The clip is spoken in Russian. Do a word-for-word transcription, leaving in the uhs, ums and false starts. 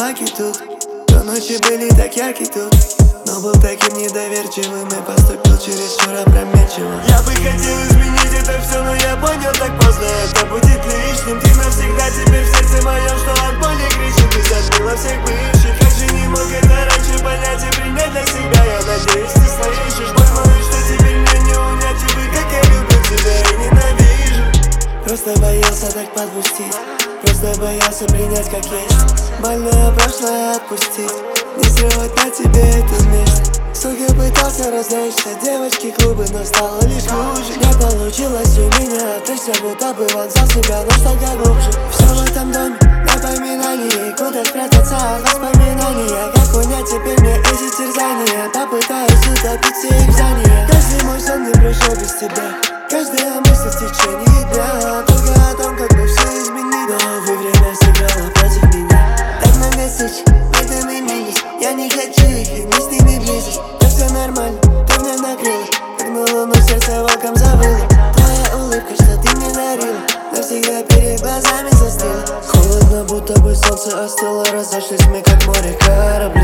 собаки тут. Но ночи были так яркие тут, но был таким недоверчивым и поступил чересчур опрометчиво. Я бы хотел изменить это все, но я понял так поздно. Это будет лишним, ты навсегда теперь в сердце моем, что от боли кричит. Ты забыла всех бывших, как же не мог это раньше понять и принять для себя. Я надеюсь, ты слышишь боль мою, что теперь мне не унять тебя, как я люблю тебя и ненавижу. Просто боялся так подпустить, просто боялся принять как есть. Больное прошлое отпустить, не срывать на тебе эту месть. Сука, пытался развлечься, девочки клубы, но стало лишь хуже. Не получилось у меня отвлечься, будто бы вонзал себя, но что-то глубже. Все в этом доме напоминание, куда спрятаться от воспоминания. Как унять теперь мне эти терзания, попытаюсь утопить все их знания. Каждый мой сон не прошел без тебя, каждая мысль в течение дня только о том, как бы все изменить. Но, увы, время сыграло против меня. Так много встреч, это мы мились. Я не хочу их, и не с ними близость. Но все нормально, ты вновь накрыла, как на луну сердце волком завыло. Твоя улыбка, что ты мне дарила, навсегда перед глазами застыла. Холодно, будто бы солнце остыло, разошлись мы, как море корабли.